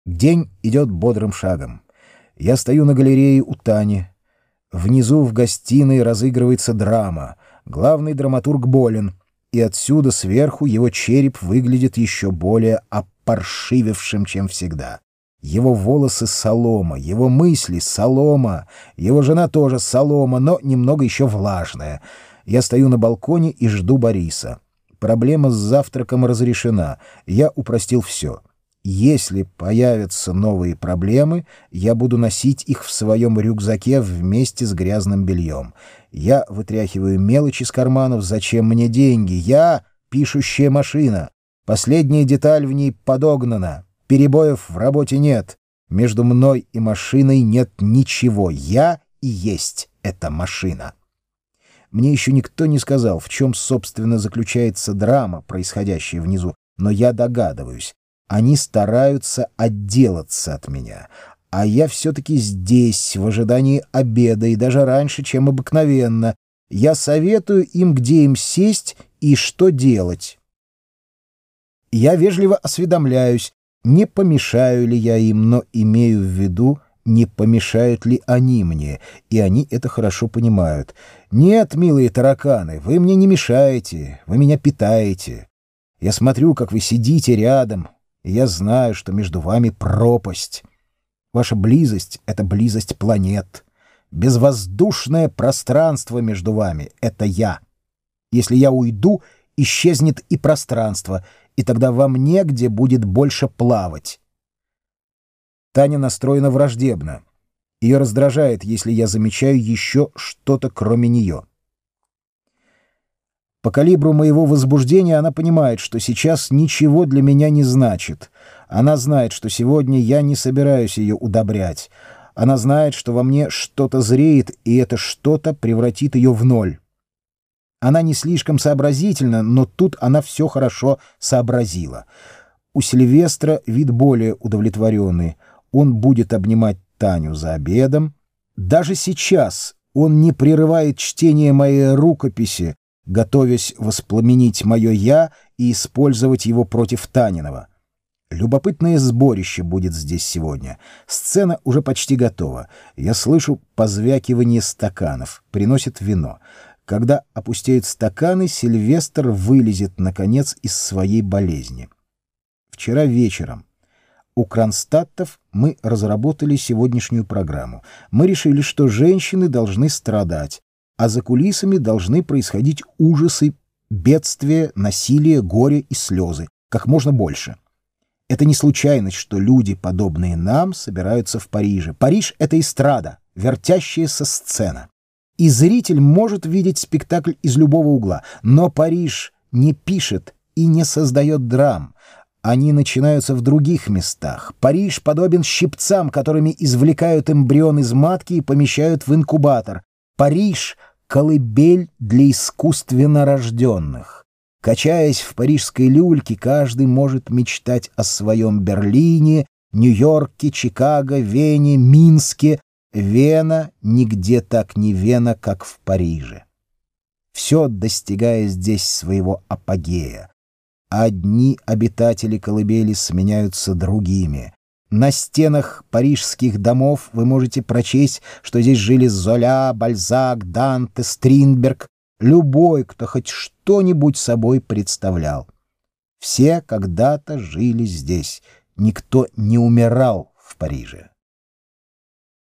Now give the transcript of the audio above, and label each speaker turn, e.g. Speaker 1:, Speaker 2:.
Speaker 1: День идет бодрым шагом. Я стою на галерее у Тани. Внизу в гостиной разыгрывается драма. Главный драматург болен, и отсюда сверху его череп выглядит еще более опаршивевшим, чем всегда. Его волосы — солома, его мысли — солома, его жена тоже солома, но немного еще влажная. Я стою на балконе и жду Бориса. Проблема с завтраком разрешена. Я упростил все. Если появятся новые проблемы, я буду носить их в своем рюкзаке вместе с грязным бельем. Я вытряхиваю мелочь из карманов. Зачем мне деньги? Я — пишущая машина. Последняя деталь в ней подогнана. Перебоев в работе нет. Между мной и машиной нет ничего. Я и есть эта машина. Мне еще никто не сказал, в чем, собственно, заключается драма, происходящая внизу, но я догадываюсь. Они стараются отделаться от меня, а я все-таки здесь, в ожидании обеда, и даже раньше, чем обыкновенно. Я советую им, где им сесть и что делать. Я вежливо осведомляюсь, не помешаю ли я им, но имею в виду, не помешают ли они мне, и они это хорошо понимают. Нет, милые тараканы, вы мне не мешаете, вы меня питаете. Я смотрю, как вы сидите рядом, и я знаю, что между вами пропасть. Ваша близость — это близость планет. Безвоздушное пространство между вами — это я. Если я уйду, исчезнет и пространство, и тогда вам негде будет больше плавать. Таня настроена враждебно. Ее раздражает, если я замечаю еще что-то кроме нее. По калибру моего возбуждения она понимает, что сейчас ничего для меня не значит. Она знает, что сегодня я не собираюсь ее удобрять. Она знает, что во мне что-то зреет, и это что-то превратит ее в ноль. Она не слишком сообразительна, но тут она все хорошо сообразила. У Сильвестра вид более удовлетворенный. Он будет обнимать Таню за обедом. Даже сейчас он не прерывает чтение моей рукописи, готовясь воспламенить мое «я» и использовать его против Таниного. Любопытное сборище будет здесь сегодня. Сцена уже почти готова. Я слышу позвякивание стаканов. Приносят вино. Когда опустеют стаканы, Сильвестр вылезет, наконец, из своей болезни. Вчера вечером у Кронстадтов мы разработали сегодняшнюю программу. Мы решили, что женщины должны страдать, а за кулисами должны происходить ужасы, бедствия, насилие, горе и слезы, как можно больше. Это не случайность, что люди, подобные нам, собираются в Париже. Париж — это эстрада, вертящаяся сцена. И зритель может видеть спектакль из любого угла, но Париж не пишет и не создает драм. Они начинаются в других местах. Париж подобен щипцам, которыми извлекают эмбрион из матки и помещают в инкубатор. Париж — колыбель для искусственно рожденных. Качаясь в парижской люльке, каждый может мечтать о своем Берлине, Нью-Йорке, Чикаго, Вене, Минске. Вена нигде так не Вена, как в Париже. Все достигая здесь своего апогея. Одни обитатели колыбели сменяются другими. На стенах парижских домов вы можете прочесть, что здесь жили Золя, Бальзак, Данте, Стринберг, любой, кто хоть что-нибудь собой представлял. Все когда-то жили здесь, никто не умирал в Париже.